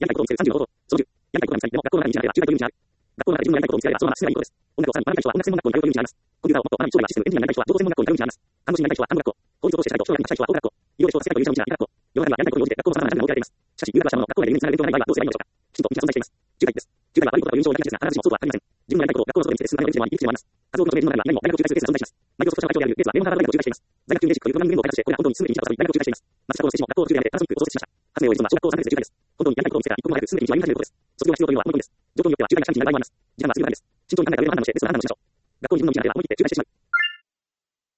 やりたいことを見つける30の方法。その10、やりたいことが見つかっても学校の中に道があれば中学という道がある。学校の中で自分のやりたいことを見つければそのまま進めばいいことです。音楽をさらに学びたい人は音楽専門学校に通うという道があります。コンピューターをもっと学び将来はシステムエンジニアになりたい人は動物専門学校に通う道があります。看護師になりたい人は看護学校。法律を通してしたいと将来にしたい人は法学校。医療で調査世界という医者の道が医学校。世の中にはやりたいことに応じて学校の様々なジャンルが設けられています。しかし、有学者の学校内で夢につながる勉強がない場合はどうすればいいのでしょうか。きちんと道が存在しています。渋滞です。渋滞は悪いことが有印象を大事ですが、必ずしもそうとは限りません。自分のやりたいことを学校の外で見つけて進むためのいくつもあります。数多くの名人の中には何も大学を中退するケースが存在します。マイクロソフト社会長であるゲイツはレモンハーバー大学を中退しています。在学中にベーシックというプログラミング言語を開発して、これは本当に進むべき道だとされ大学を中退しています。また社交の政治も学校を途中でやめてパナソニックを創設しました。発明を依存は小学校3年生で中退です。本当にやりたいことを見つけたら一刻も早く進むべき道を歩み始めることです。卒業が必要というのはこのことです。状況によっては中退が近道になる場合もあります。時間は過ぎるまでです。慎重に考えた上で判断をして、ですが判断をしましょう。学校に自分の道があれば思い切って中退してしまう。